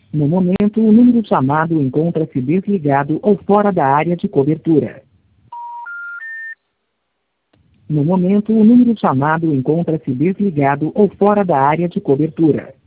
No momento, o número chamado encontra-se desligado ou fora da área de cobertura. No momento, o número chamado encontra-se desligado ou fora da área de cobertura.